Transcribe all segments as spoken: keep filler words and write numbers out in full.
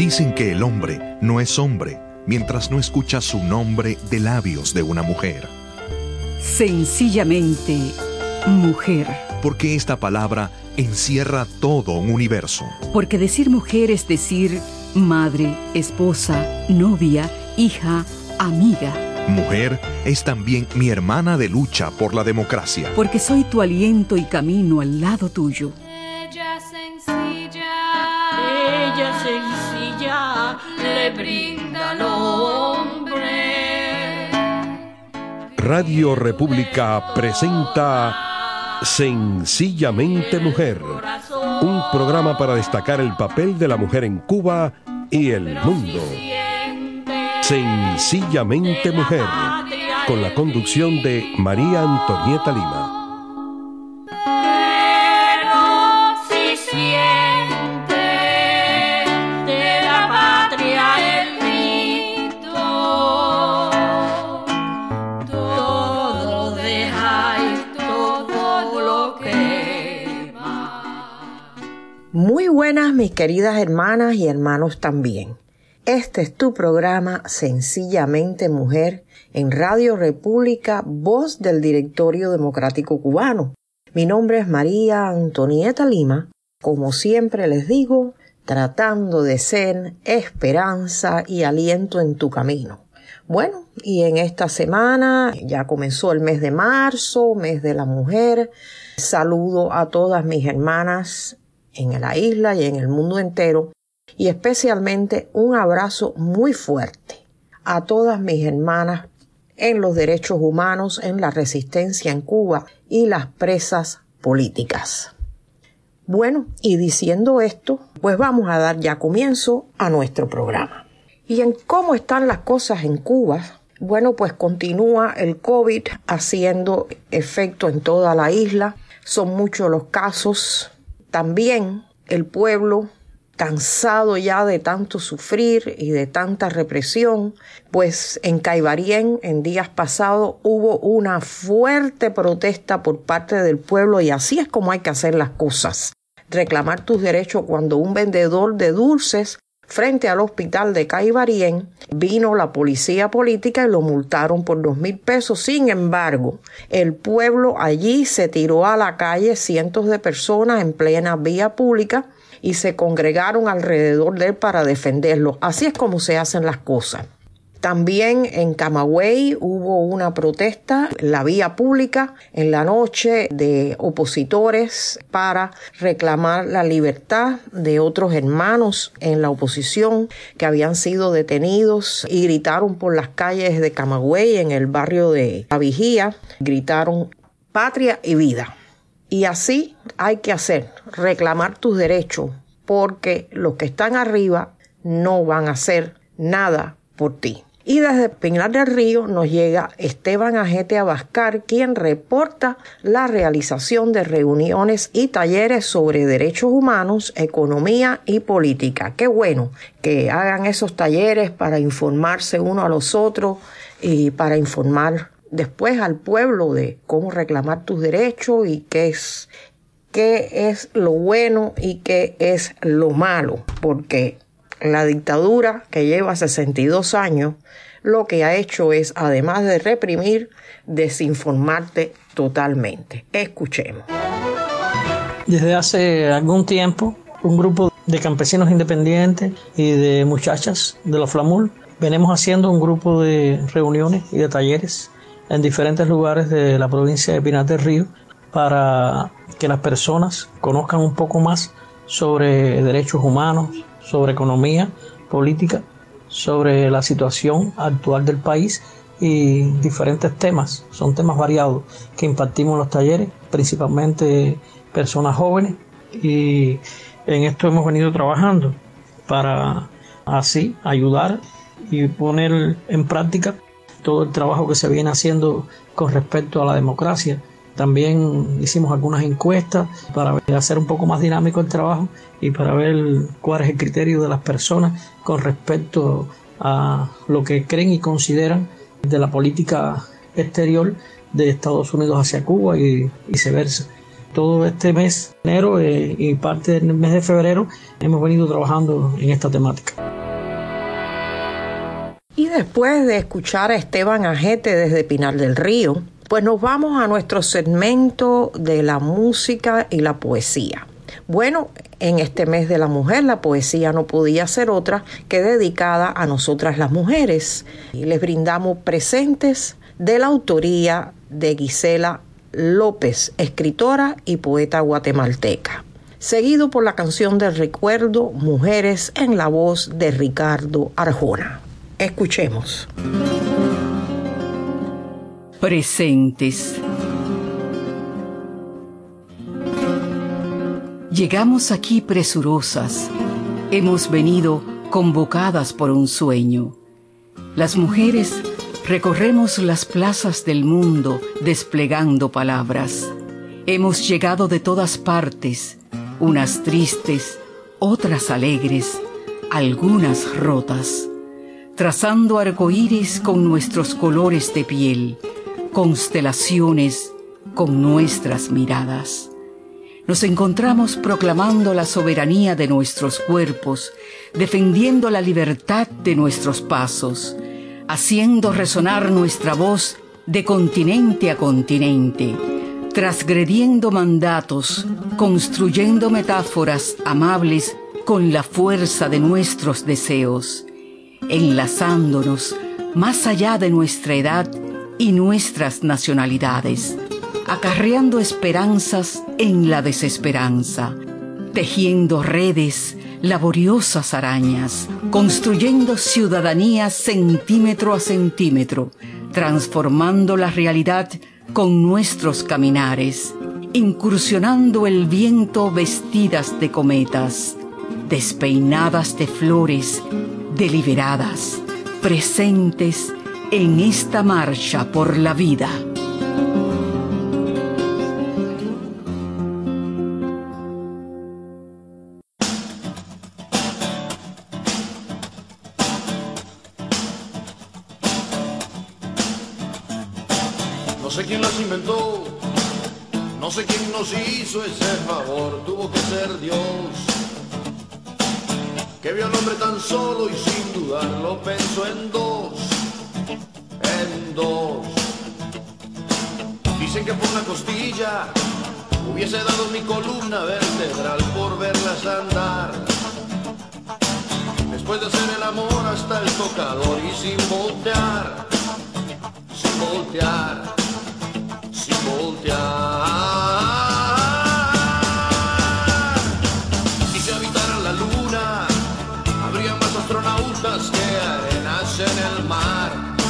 Dicen que el hombre no es hombre mientras no escucha su nombre de labios de una mujer. Sencillamente, mujer. Porque esta palabra encierra todo un universo. Porque decir mujer es decir madre, esposa, novia, hija, amiga. Mujer es también mi hermana de lucha por la democracia. Porque soy tu aliento y camino al lado tuyo. Ella sencilla, ella sencilla, le brinda al hombre. Radio República presenta Sencillamente Mujer, un programa para destacar el papel de la mujer en Cuba y el mundo. Sencillamente Mujer, con la conducción de María Antonieta Lima. Muy buenas, mis queridas hermanas y hermanos también. Este es tu programa Sencillamente Mujer en Radio República, voz del Directorio Democrático Cubano. Mi nombre es María Antonieta Lima, como siempre les digo, tratando de ser esperanza y aliento en tu camino. Bueno, y en esta semana ya comenzó el mes de marzo, mes de la mujer. Saludo a todas mis hermanas en la isla y en el mundo entero, y especialmente un abrazo muy fuerte a todas mis hermanas en los derechos humanos, en la resistencia en Cuba y las presas políticas. Bueno, y diciendo esto, pues vamos a dar ya comienzo a nuestro programa. ¿Y en cómo están las cosas en Cuba? Bueno, pues continúa el COVID haciendo efecto en toda la isla. Son muchos los casos. También el pueblo, cansado ya de tanto sufrir y de tanta represión, pues en Caibarien en días pasados hubo una fuerte protesta por parte del pueblo, y así es como hay que hacer las cosas. Reclamar tus derechos. Cuando un vendedor de dulces frente al hospital de Caibarien vino la policía política y lo multaron por dos mil pesos. Sin embargo, el pueblo allí se tiró a la calle, cientos de personas en plena vía pública, y se congregaron alrededor de él para defenderlo. Así es como se hacen las cosas. También en Camagüey hubo una protesta en la vía pública en la noche de opositores para reclamar la libertad de otros hermanos en la oposición que habían sido detenidos, y gritaron por las calles de Camagüey, en el barrio de La Vigía, gritaron patria y vida. Y así hay que hacer, reclamar tus derechos, porque los que están arriba no van a hacer nada por ti. Y desde Pinar del Río nos llega Esteban Ajete Abascal, quien reporta la realización de reuniones y talleres sobre derechos humanos, economía y política. Qué bueno que hagan esos talleres para informarse uno a los otros y para informar después al pueblo de cómo reclamar tus derechos y qué es, qué es lo bueno y qué es lo malo, porque la dictadura, que lleva sesenta y dos años, lo que ha hecho es, además de reprimir, desinformarte totalmente. Escuchemos. Desde hace algún tiempo, un grupo de campesinos independientes y de muchachas de la FLAMUL venimos haciendo un grupo de reuniones y de talleres en diferentes lugares de la provincia de Pinar del Río para que las personas conozcan un poco más sobre derechos humanos, sobre economía, política, sobre la situación actual del país y diferentes temas. Son temas variados que impartimos en los talleres, principalmente personas jóvenes, y en esto hemos venido trabajando para así ayudar y poner en práctica todo el trabajo que se viene haciendo con respecto a la democracia. También hicimos algunas encuestas para hacer un poco más dinámico el trabajo y para ver cuál es el criterio de las personas con respecto a lo que creen y consideran de la política exterior de Estados Unidos hacia Cuba y viceversa. Todo este mes de enero eh, y parte del mes de febrero hemos venido trabajando en esta temática. Y después de escuchar a Esteban Ajete desde Pinar del Río, pues nos vamos a nuestro segmento de la música y la poesía. Bueno, en este mes de la mujer, la poesía no podía ser otra que dedicada a nosotras las mujeres. Y les brindamos presentes de la autoría de Gisela López, escritora y poeta guatemalteca. Seguido por la canción del recuerdo, Mujeres, en la voz de Ricardo Arjona. Escuchemos. Presentes. Llegamos aquí presurosas, hemos venido convocadas por un sueño. Las mujeres recorremos las plazas del mundo desplegando palabras. Hemos llegado de todas partes, unas tristes, otras alegres, algunas rotas, trazando arcoíris con nuestros colores de piel, constelaciones con nuestras miradas. Nos encontramos proclamando la soberanía de nuestros cuerpos, defendiendo la libertad de nuestros pasos, haciendo resonar nuestra voz de continente a continente, transgrediendo mandatos, construyendo metáforas amables con la fuerza de nuestros deseos, enlazándonos más allá de nuestra edad y nuestras nacionalidades, acarreando esperanzas en la desesperanza, tejiendo redes, laboriosas arañas, construyendo ciudadanía centímetro a centímetro, transformando la realidad con nuestros caminares, incursionando el viento vestidas de cometas, despeinadas de flores, deliberadas, presentes en esta marcha por la vida. No sé quién las inventó, no sé quién nos hizo ese favor, tuvo que ser Dios, que vio al hombre tan solo y sin dudarlo pensó en dos, en dos. Dicen que por una costilla hubiese dado mi columna vertebral por verlas andar, después de hacer el amor hasta el tocador y sin voltear, sin voltear, sin voltear. Y si habitaran la luna, habría más astronautas que arenas en el mar,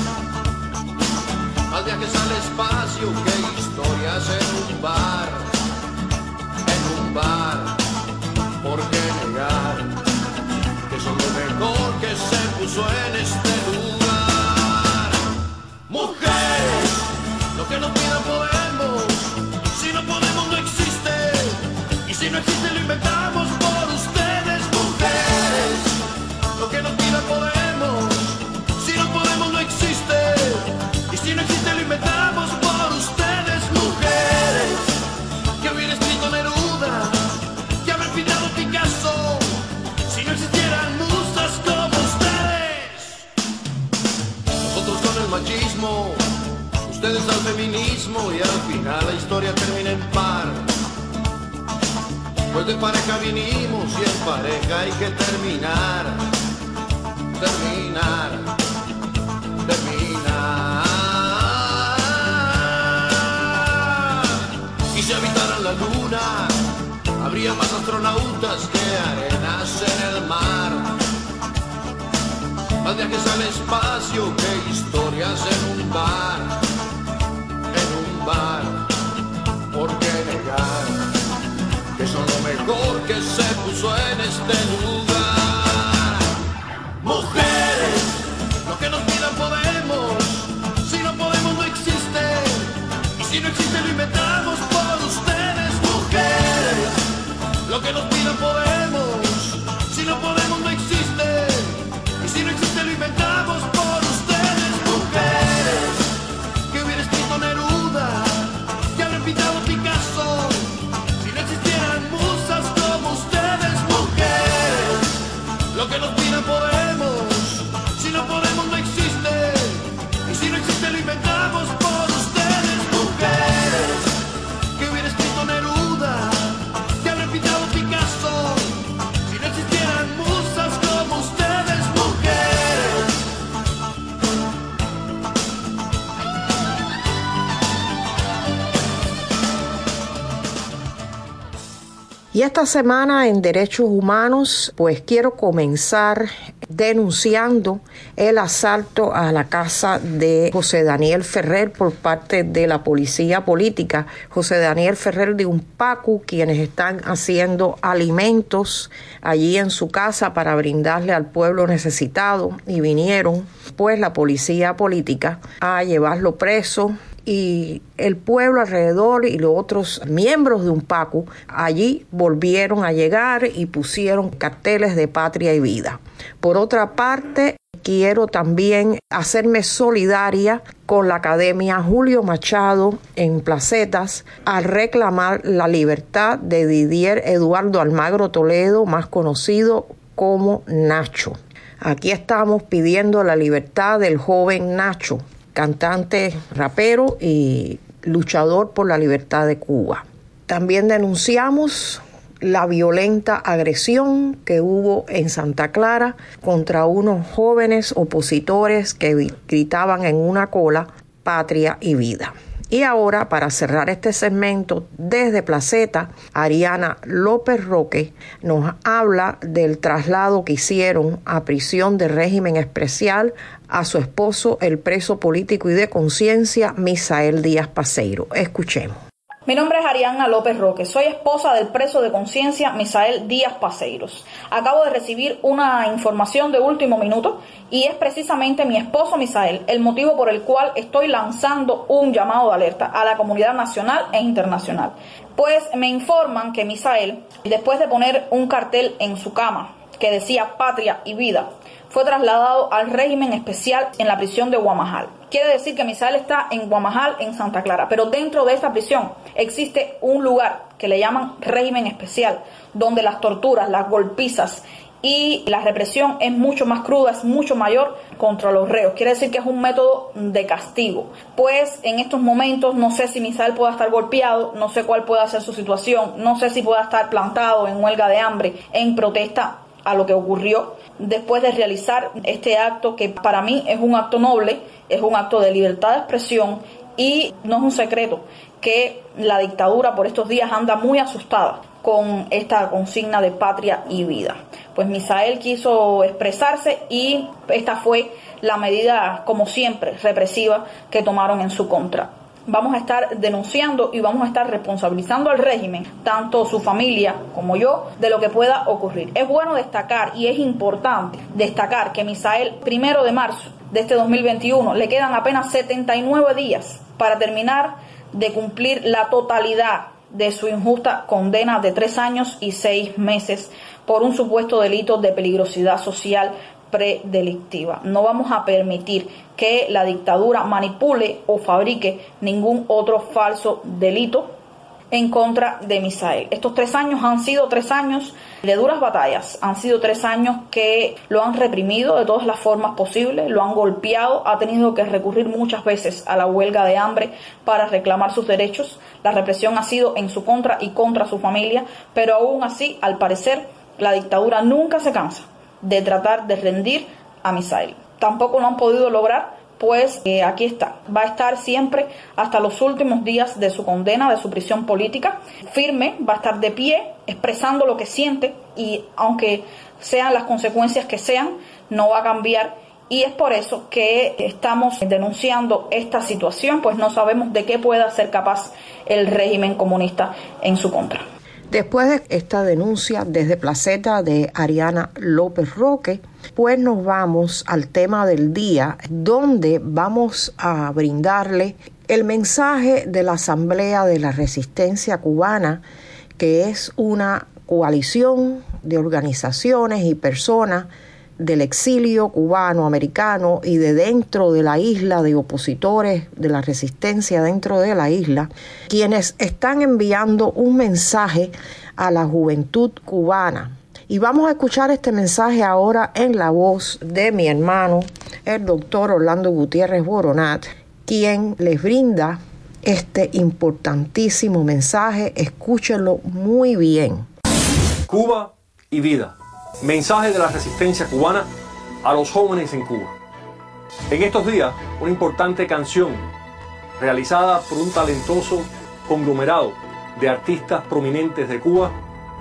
más viajes al espacio que historias en un bar, en un bar. ¿Por qué negar que son lo mejor que se puso en este lugar? Mujeres, lo que nos pidan podemos, si no podemos no existe, y si no existe lo inventamos por ustedes. Mujeres, lo que nos pidan podemos, si no podemos no existe, y si no existe lo inventamos por ustedes. Mujeres, que hubiera escrito Neruda, que haber pintado Picasso, si no existieran musas como ustedes. Nosotros con el machismo, ustedes al feminismo, y al final la historia termina en par, pues de pareja vinimos y en pareja hay que terminar, terminar, terminar. Y si habitaran la luna, habría más astronautas que arenas en el mar, más viajes al espacio que historias en un bar, en un bar. ¿Por qué negar que son lo mejor que se puso en este lugar? Mujeres, lo que nos pidan podemos, si no podemos no existe, y si no existe lo inventamos por ustedes. Mujeres, lo que nos pidan podemos, si no podemos no existe, y si no existe lo inventamos por ustedes. Mujeres, que hubiera escrito Neruda, que haber pintado Picasso, si no existieran musas como ustedes. Mujeres, Y esta semana en Derechos Humanos, pues quiero comenzar denunciando el asalto a la casa de José Daniel Ferrer por parte de la policía política. José Daniel Ferrer de Unpacu, quienes están haciendo alimentos allí en su casa para brindarle al pueblo necesitado, y vinieron pues la policía política a llevarlo preso. Y el pueblo alrededor y los otros miembros de Unpacu allí volvieron a llegar y pusieron carteles de Patria y Vida. Por otra parte, quiero también hacerme solidaria con la Academia Julio Machado en Placetas al reclamar la libertad de Didier Eduardo Almagro Toledo, más conocido como Nacho. Aquí estamos pidiendo la libertad del joven Nacho, cantante, rapero y luchador por la libertad de Cuba. También denunciamos la violenta agresión que hubo en Santa Clara contra unos jóvenes opositores que gritaban en una cola Patria y Vida. Y ahora, para cerrar este segmento, desde Placeta, Ariana López Roque nos habla del traslado que hicieron a prisión de régimen especial a su esposo, el preso político y de conciencia, Misael Díaz Paceiro. Escuchemos. Mi nombre es Ariana López Roque, soy esposa del preso de conciencia Misael Díaz Paceiros. Acabo de recibir una información de último minuto y es precisamente mi esposo Misael el motivo por el cual estoy lanzando un llamado de alerta a la comunidad nacional e internacional. Pues me informan que Misael, después de poner un cartel en su cama que decía Patria y Vida, fue trasladado al régimen especial en la prisión de Guamajal. Quiere decir que Misael está en Guamajal, en Santa Clara, pero dentro de esta prisión existe un lugar que le llaman régimen especial, donde las torturas, las golpizas y la represión es mucho más cruda, es mucho mayor contra los reos. Quiere decir que es un método de castigo. Pues en estos momentos no sé si Misael pueda estar golpeado, no sé cuál pueda ser su situación, no sé si pueda estar plantado en huelga de hambre, en protesta a lo que ocurrió después de realizar este acto, que para mí es un acto noble, es un acto de libertad de expresión, y no es un secreto que la dictadura por estos días anda muy asustada con esta consigna de Patria y Vida. Pues Misael quiso expresarse y esta fue la medida, como siempre, represiva que tomaron en su contra. Vamos a estar denunciando y vamos a estar responsabilizando al régimen, tanto su familia como yo, de lo que pueda ocurrir. Es bueno destacar y es importante destacar que Misael, primero de marzo de este dos mil veintiuno, le quedan apenas setenta y nueve días para terminar de cumplir la totalidad de su injusta condena de tres años y seis meses por un supuesto delito de peligrosidad social predelictiva. No vamos a permitir que la dictadura manipule o fabrique ningún otro falso delito en contra de Misael. Estos tres años han sido tres años de duras batallas, han sido tres años que lo han reprimido de todas las formas posibles, lo han golpeado, ha tenido que recurrir muchas veces a la huelga de hambre para reclamar sus derechos. La represión ha sido en su contra y contra su familia, pero aún así, al parecer, la dictadura nunca se cansa de tratar de rendir a Misael. Tampoco lo han podido lograr, pues eh, aquí está, va a estar siempre hasta los últimos días de su condena, de su prisión política, firme, va a estar de pie, expresando lo que siente, y aunque sean las consecuencias que sean, no va a cambiar. Y es por eso que estamos denunciando esta situación, pues no sabemos de qué pueda ser capaz el régimen comunista en su contra. Después de esta denuncia desde Placeta de Ariana López Roque, pues nos vamos al tema del día, donde vamos a brindarle el mensaje de la Asamblea de la Resistencia Cubana, que es una coalición de organizaciones y personas del exilio cubano-americano y de dentro de la isla, de opositores de la resistencia dentro de la isla, quienes están enviando un mensaje a la juventud cubana. Y vamos a escuchar este mensaje ahora en la voz de mi hermano, el doctor Orlando Gutiérrez Boronat, quien les brinda este importantísimo mensaje. Escúchenlo muy bien. Cuba y vida. Mensaje de la resistencia cubana a los jóvenes en Cuba. En estos días, una importante canción realizada por un talentoso conglomerado de artistas prominentes de Cuba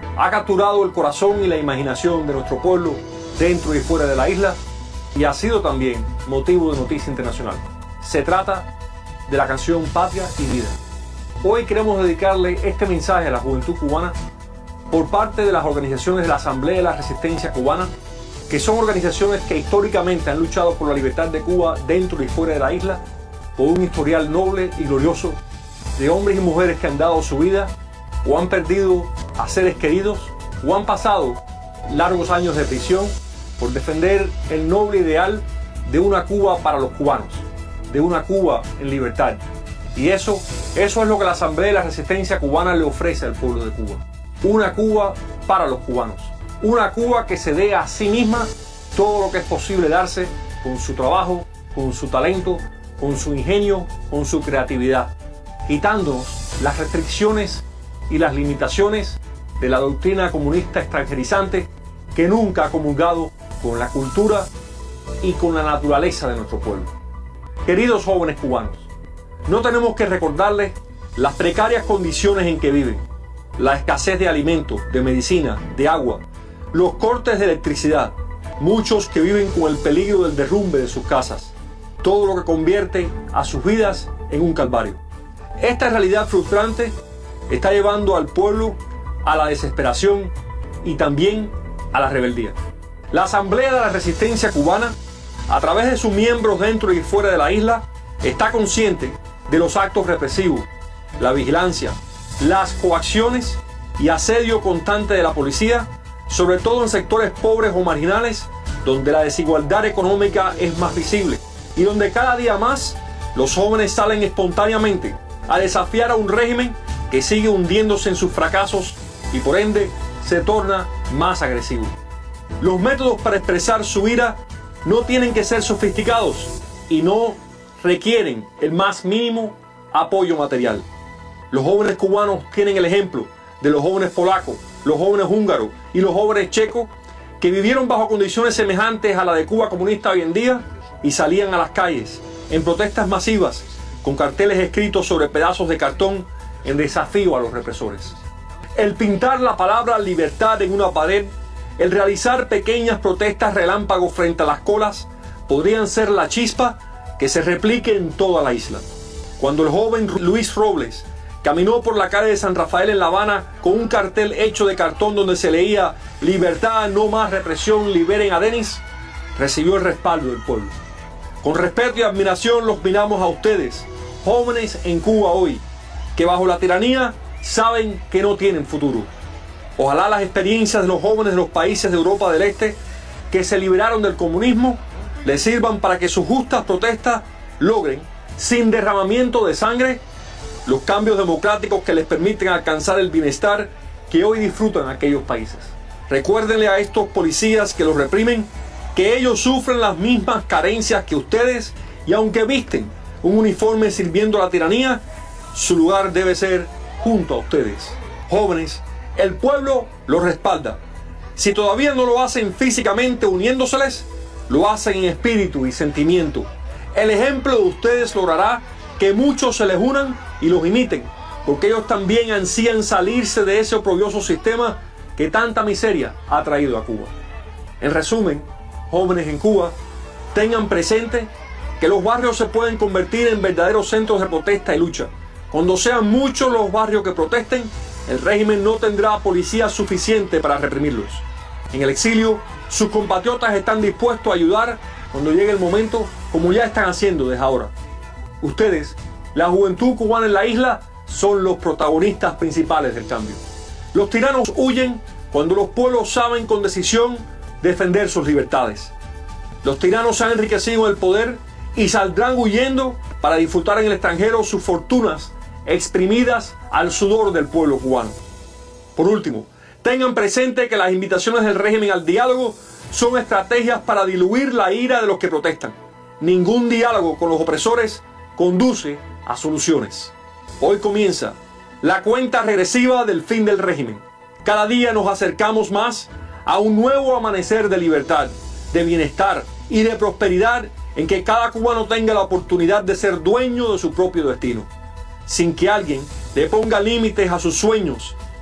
ha capturado el corazón y la imaginación de nuestro pueblo dentro y fuera de la isla y ha sido también motivo de noticia internacional. Se trata de la canción Patria y Vida. Hoy queremos dedicarle este mensaje a la juventud cubana por parte de las organizaciones de la Asamblea de la Resistencia Cubana, que son organizaciones que históricamente han luchado por la libertad de Cuba dentro y fuera de la isla, por un historial noble y glorioso de hombres y mujeres que han dado su vida o han perdido a seres queridos o han pasado largos años de prisión por defender el noble ideal de una Cuba para los cubanos, de una Cuba en libertad. Y eso, eso es lo que la Asamblea de la Resistencia Cubana le ofrece al pueblo de Cuba. Una Cuba para los cubanos. Una Cuba que se dé a sí misma todo lo que es posible darse con su trabajo, con su talento, con su ingenio, con su creatividad, quitándonos las restricciones y las limitaciones de la doctrina comunista extranjerizante que nunca ha comulgado con la cultura y con la naturaleza de nuestro pueblo. Queridos jóvenes cubanos, no tenemos que recordarles las precarias condiciones en que viven, la escasez de alimentos, de medicina, de agua, los cortes de electricidad, muchos que viven con el peligro del derrumbe de sus casas, todo lo que convierte a sus vidas en un calvario. Esta realidad frustrante está llevando al pueblo a la desesperación y también a la rebeldía. La Asamblea de la Resistencia Cubana, a través de sus miembros dentro y fuera de la isla, está consciente de los actos represivos, la vigilancia, las coacciones y asedio constante de la policía, sobre todo en sectores pobres o marginales, donde la desigualdad económica es más visible y donde cada día más los jóvenes salen espontáneamente a desafiar a un régimen que sigue hundiéndose en sus fracasos y por ende se torna más agresivo. Los métodos para expresar su ira no tienen que ser sofisticados y no requieren el más mínimo apoyo material. Los jóvenes cubanos tienen el ejemplo de los jóvenes polacos, los jóvenes húngaros y los jóvenes checos que vivieron bajo condiciones semejantes a la de Cuba comunista hoy en día y salían a las calles en protestas masivas con carteles escritos sobre pedazos de cartón en desafío a los represores. El pintar la palabra libertad en una pared, el realizar pequeñas protestas relámpagos frente a las colas, podrían ser la chispa que se replique en toda la isla. Cuando el joven Luis Robles caminó por la calle de San Rafael en La Habana con un cartel hecho de cartón donde se leía "Libertad, no más represión, liberen a Denis", recibió el respaldo del pueblo. Con respeto y admiración los miramos a ustedes, jóvenes en Cuba hoy, que bajo la tiranía saben que no tienen futuro. Ojalá las experiencias de los jóvenes de los países de Europa del Este que se liberaron del comunismo les sirvan para que sus justas protestas logren, sin derramamiento de sangre, los cambios democráticos que les permiten alcanzar el bienestar que hoy disfrutan aquellos países. Recuérdenle a estos policías que los reprimen que ellos sufren las mismas carencias que ustedes y aunque visten un uniforme sirviendo a la tiranía, su lugar debe ser junto a ustedes. Jóvenes, el pueblo los respalda. Si todavía no lo hacen físicamente uniéndoseles, lo hacen en espíritu y sentimiento. El ejemplo de ustedes logrará que muchos se les unan y los imiten, porque ellos también ansían salirse de ese oprobioso sistema que tanta miseria ha traído a Cuba. En resumen, jóvenes en Cuba, tengan presente que los barrios se pueden convertir en verdaderos centros de protesta y lucha. Cuando sean muchos los barrios que protesten, el régimen no tendrá policía suficiente para reprimirlos. En el exilio, sus compatriotas están dispuestos a ayudar cuando llegue el momento, como ya están haciendo desde ahora. Ustedes, la juventud cubana en la isla, son los protagonistas principales del cambio. Los tiranos huyen cuando los pueblos saben con decisión defender sus libertades. Los tiranos se han enriquecido en el poder y saldrán huyendo para disfrutar en el extranjero sus fortunas exprimidas al sudor del pueblo cubano. Por último, tengan presente que las invitaciones del régimen al diálogo son estrategias para diluir la ira de los que protestan. Ningún diálogo con los opresores conduce a soluciones. Hoy comienza la cuenta regresiva del fin del régimen. Cada día nos acercamos más a un nuevo amanecer de libertad, de bienestar y de prosperidad en que cada cubano tenga la oportunidad de ser dueño de su propio destino, sin que alguien le ponga límites a sus sueños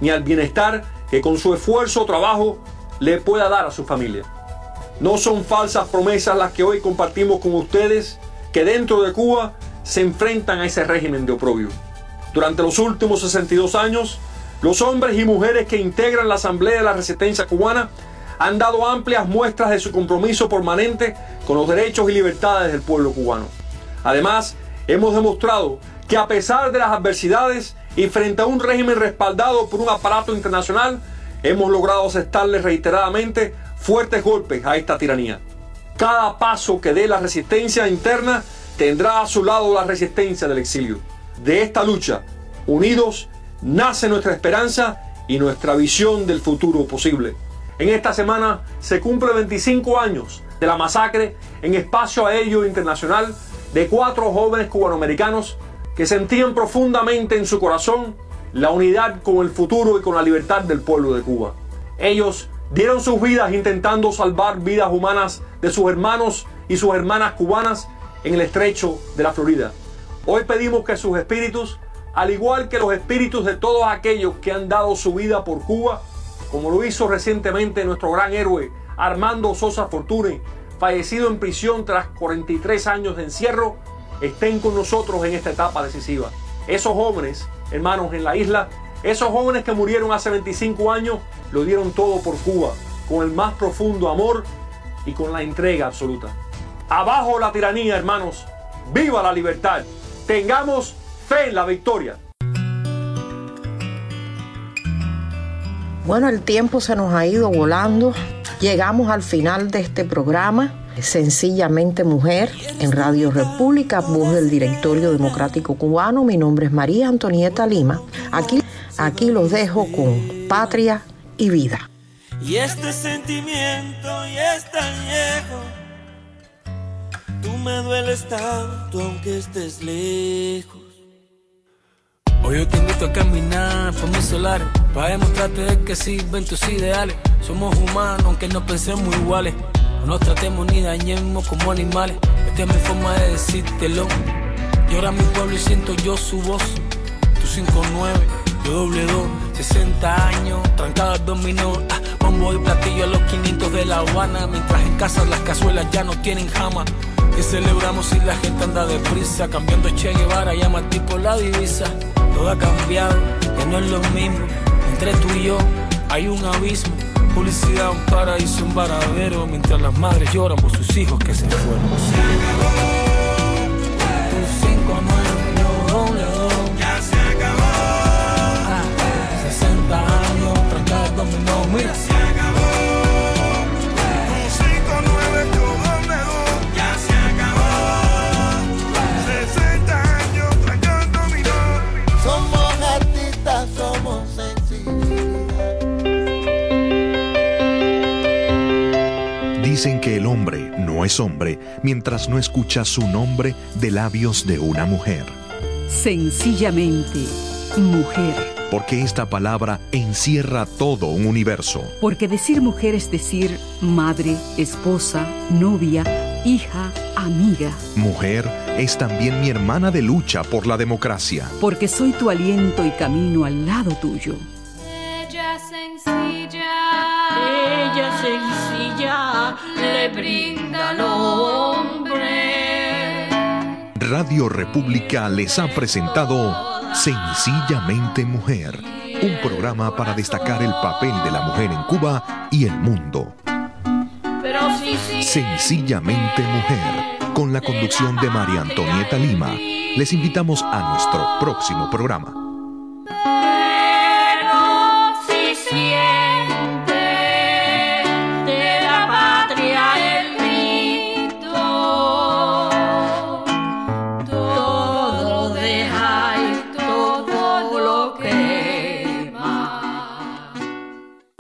ni al bienestar que con su esfuerzo o trabajo le pueda dar a su familia. No son falsas promesas las que hoy compartimos con ustedes, que dentro de Cuba se enfrentan a ese régimen de oprobio. Durante los últimos sesenta y dos años, los hombres y mujeres que integran la Asamblea de la Resistencia Cubana han dado amplias muestras de su compromiso permanente con los derechos y libertades del pueblo cubano. Además, hemos demostrado que a pesar de las adversidades y frente a un régimen respaldado por un aparato internacional, hemos logrado asestarle reiteradamente fuertes golpes a esta tiranía. Cada paso que dé la resistencia interna tendrá a su lado la resistencia del exilio. De esta lucha, unidos, nace nuestra esperanza y nuestra visión del futuro posible. En esta semana se cumple veinticinco años de la masacre en espacio aéreo internacional de cuatro jóvenes cubanoamericanos que sentían profundamente en su corazón la unidad con el futuro y con la libertad del pueblo de Cuba. Ellos dieron sus vidas intentando salvar vidas humanas de sus hermanos y sus hermanas cubanas en el estrecho de la Florida. Hoy pedimos que sus espíritus, al igual que los espíritus de todos aquellos que han dado su vida por Cuba, como lo hizo recientemente nuestro gran héroe Armando Sosa Fortuny, fallecido en prisión tras cuarenta y tres años de encierro, estén con nosotros en esta etapa decisiva. Esos jóvenes, hermanos, en la isla, esos jóvenes que murieron hace veinticinco años, lo dieron todo por Cuba, con el más profundo amor y con la entrega absoluta. Abajo la tiranía, hermanos, viva la libertad, tengamos fe en la victoria. Bueno, el tiempo se nos ha ido volando. Llegamos al final de este programa, Sencillamente Mujer, en Radio República, voz del Directorio Democrático Cubano. Mi nombre es María Antonieta Lima. Aquí, aquí los dejo con Patria y Vida. Y este sentimiento ya es tan viejo, tú me dueles tanto aunque estés lejos. Hoy yo te invito a caminar por mis solares, para demostrarte de que sirven tus ideales. Somos humanos aunque no pensemos iguales, no nos tratemos ni dañemos como animales. Esta es mi forma de decírtelo. Llora mi pueblo y siento yo su voz. Tú cinco nueve, yo doble dos, sesenta años, trancada al dominó. Ah, bombo y platillo a los quinientos de La Habana, mientras en casa las cazuelas ya no tienen jama. Que celebramos si la gente anda deprisa, cambiando Che Guevara, llama al tipo la divisa. Todo ha cambiado, que no es lo mismo. Entre tú y yo hay un abismo. Publicidad, un paraíso, un varadero, mientras las madres lloran por sus hijos que se fueron. Se acabó. Tu cinco nueve, yo doble dos. Ya se acabó. Ah, sesenta años, trancada al dominó, mira. Se acabó. Tu cinco nueve, yo doble dos. Ya se acabó. sesenta años, trancada al dominó. Somos artistas, somos sencillos. Dicen que el hombre no es hombre mientras no escucha su nombre de labios de una mujer. Sencillamente, mujer. Porque esta palabra encierra todo un universo. Porque decir mujer es decir madre, esposa, novia, hija, amiga. Mujer es también mi hermana de lucha por la democracia. Porque soy tu aliento y camino al lado tuyo. Ella sencilla, ella sencilla, le brinda al hombre. Radio República les ha presentado Sencillamente Mujer, un programa para destacar el papel de la mujer en Cuba y el mundo. Pero sí, sí, Sencillamente Mujer, con la conducción de María Antonieta Lima. Les invitamos a nuestro próximo programa.